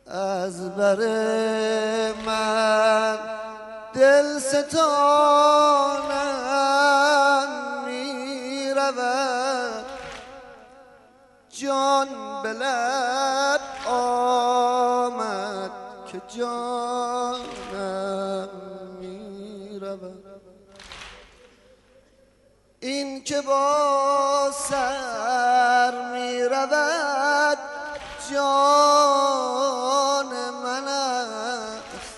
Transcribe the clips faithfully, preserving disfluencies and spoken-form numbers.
از بر من دل ستانم می رود، جان به لب آمد که جانم می رود. این که با سر می رود جان من است،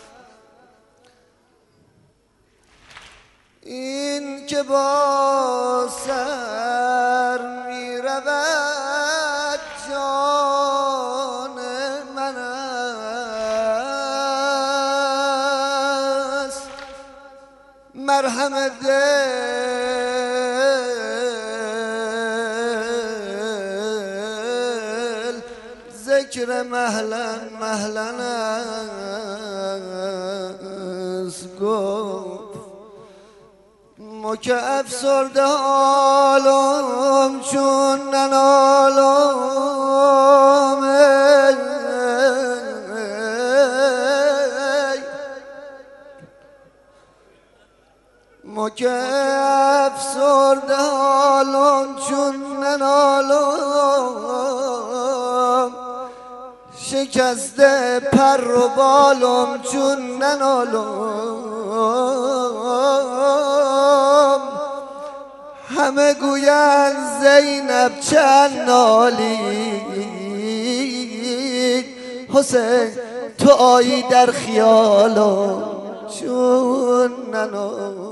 این که با سر می رود جان من است. مرهم دل ذکر مهلن مهلن است گفت، ما که افسرده حالم چون ننالم، ما که افسرده حالم چون ننالم، شکسته پر و بالم چون ننالم. همه گویند زینب چند نالی، حسین تو آیی در خیالم چون ننالم.